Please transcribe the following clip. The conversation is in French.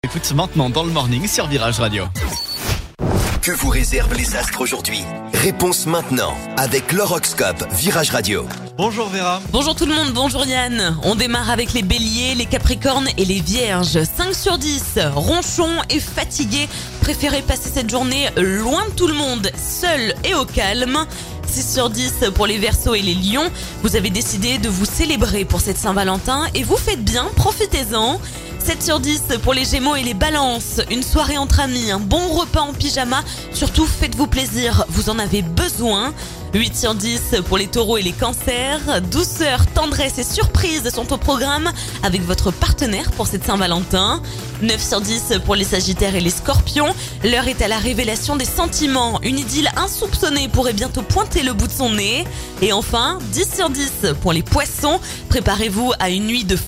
Écoute maintenant dans le morning sur Virage Radio. Que vous réservent les astres aujourd'hui? Réponse maintenant avec l'horoscope Virage Radio. Bonjour Vera. Bonjour tout le monde, bonjour Yann. On démarre avec les béliers, les capricornes et les vierges. 5 sur 10, ronchons et fatigués. Préférez passer cette journée loin de tout le monde, seul et au calme. 6 sur 10 pour les verseaux et les lions. Vous avez décidé de vous célébrer pour cette Saint-Valentin et vous faites bien, profitez-en. 7 sur 10 pour les gémeaux et les balances. Une soirée entre amis, un bon repas en pyjama. Surtout, faites-vous plaisir, vous en avez besoin. 8 sur 10 pour les taureaux et les cancers. Douceur, tendresse et surprise sont au programme avec votre partenaire pour cette Saint-Valentin. 9 sur 10 pour les sagittaires et les scorpions. L'heure est à la révélation des sentiments. Une idylle insoupçonnée pourrait bientôt pointer le bout de son nez. Et enfin, 10 sur 10 pour les poissons. Préparez-vous à une nuit de